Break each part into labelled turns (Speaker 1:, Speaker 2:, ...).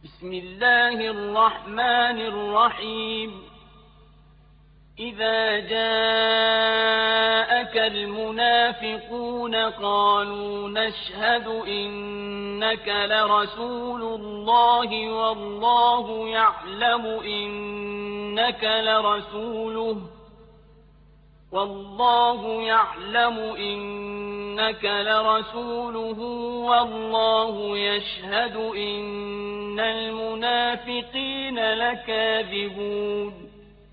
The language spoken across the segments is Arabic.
Speaker 1: بسم الله الرحمن الرحيم إذا جاءك المنافقون قالوا نشهد إنك لرسول الله والله يعلم إنك لرسوله والله يشهد إن المنافقين لكاذبون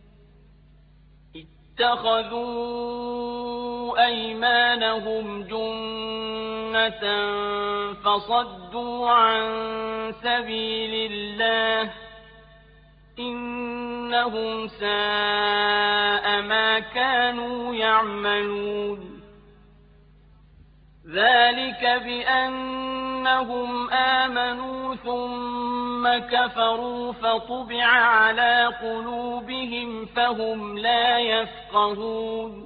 Speaker 1: اتخذوا أيمانهم جنة فصدوا عن سبيل الله إنهم ساء ما كانوا يعملون ذلك بأنهم آمنوا ثم كفروا فطبع على قلوبهم فهم لا يفقهون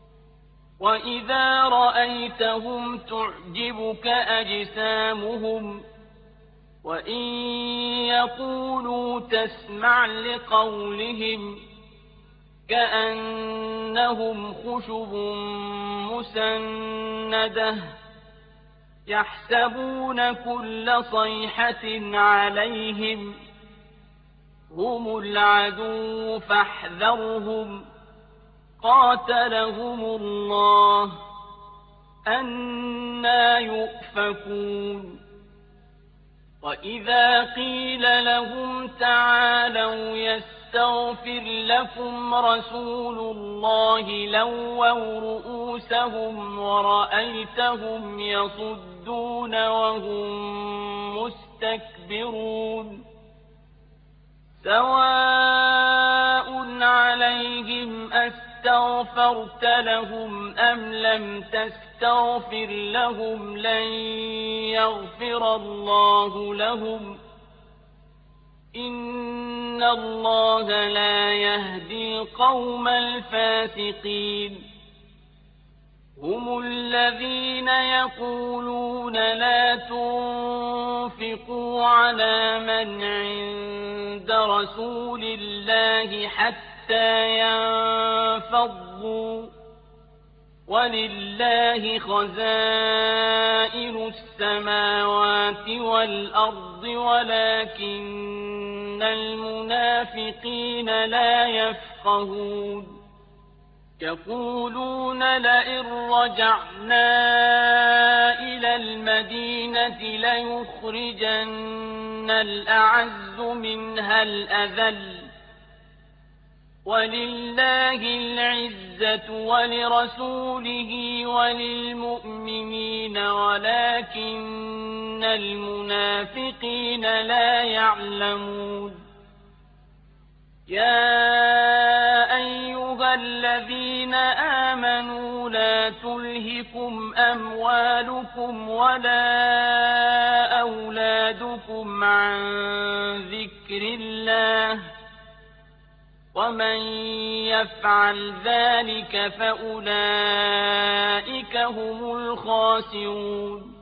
Speaker 1: وإذا رأيتهم تعجبك أجسامهم وإن يقولوا تسمع لقولهم كأنهم خشب مسندة يحسبون كل صيحة عليهم هم العدو فاحذرهم قاتلهم الله أنى يؤفكون وإذا قيل لهم تعالوا يستغفر لكم رسول الله لووا رؤوسهم ورأيتهم يصدون وهم مستكبرون سواء عليهم أستغفرت لهم أم لم تستغفر لهم لن يغفر الله لهم إن الله لا يهدي القوم الفاسقين هم الذين يقولون لا تنفقوا على من عند رسول الله حتى ينفضوا ولله خزائن السماوات والأرض ولكن المنافقين لا يفقهون يقولون لئن رجعنا إلى المدينة ليخرجن الأعز منها الأذل ولله العزة ولرسوله وللمؤمنين ولكن المنافقين لا يعلمون يا أيها الذين آمنوا لا تلهكم أموالكم ولا أولادكم عن ذكر الله ومن يفعل ذلك فأولئك هم الخاسرون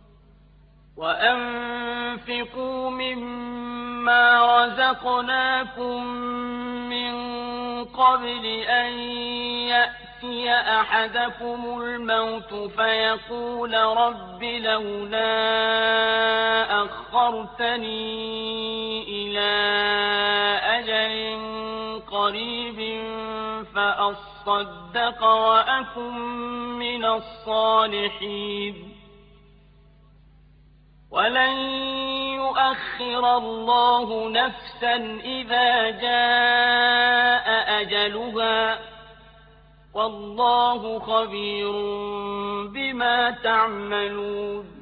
Speaker 1: وأنفقوا مما رزقناكم من قبل أن يأتي أحدكم الموت فيقول رب لولا أخرتني إلى أجل قريب فأصدق وأكن من الصالحين ولن يؤخر الله نفسا إذا جاء أجلها والله خبير بما تعملون